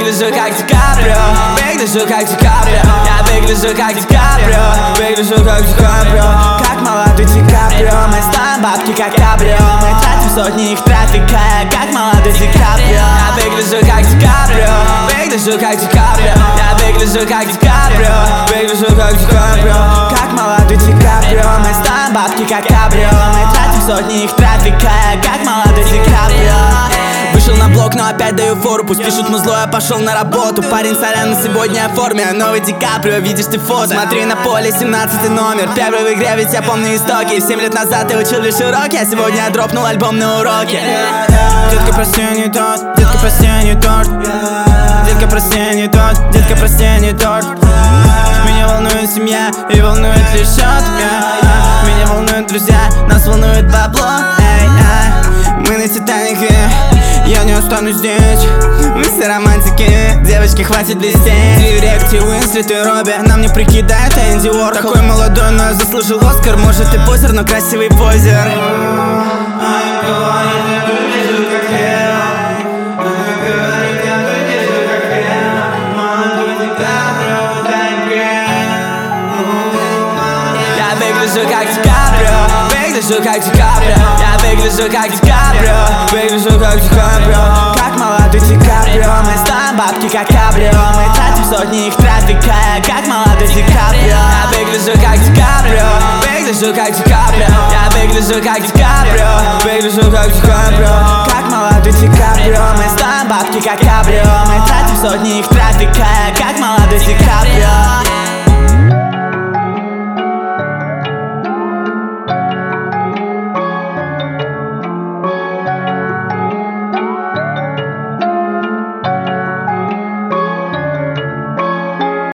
выгляжу как Ди Каприо, выгляжу как Ди Каприо. Я выгляжу как Ди Каприо, выгляжу как Ди Каприо. Как молодой Ди Каприо, мы стоим бабки как кабрио. Мы тратим сотни их трафика, как молодой Ди Каприо. Я выгляжу как Ди Каприо, выгляжу как Ди Каприо. Я выгляжу как Ди Каприо, выгляжу как Ди Каприо. Как молодой Ди Каприо, мы стоим бабки как кабрио. Мы тратим сотни их трафика, как молодой Ди Каприо. Вышел на блок, но опять даю фору. Пусть пишут музло, я пошел на работу. Парень, сорян, на сегодня форме. Новый Ди Каприо, видишь ты фото. Смотри на поле, 17 номер. Первый в игре, ведь я помню истоки. 7 лет назад я учил лишь уроки, а сегодня я дропнул альбом на уроке. Детка, прости, я не тот. Детка, прости, я не торт. Детка, прости, я не тот. Детка, прости, я не торт. Меня волнует семья и волнует лишь счет. Меня волнуют друзья, нас волнует бабло. Мы на Титанике, я не останусь здесь. Мы все романтики, девочки, хватит блестеть. Директе, Уинслет и Робби, нам не прикидает Энди Уорхол. Такой молодой, но заслужил Оскар. Может и позер, но красивый позер. Я выгляжу как Ди Каприо, выгляжу как Ди Каприо. Я выгляжу как Ди Каприо, выгляжу как Ди Каприо. Как молодой Ди Каприо, мы стоим бабки как кабрио. Мы тратим сотни их трафика, как молодой Ди Каприо. Я выгляжу как Ди Каприо, выгляжу как Ди Каприо. Я выгляжу как Ди Каприо, выгляжу как Ди Каприо. Как молодой Ди Каприо, мы стоим бабки как кабрио. Мы тратим сотни их трафика, как молодой Ди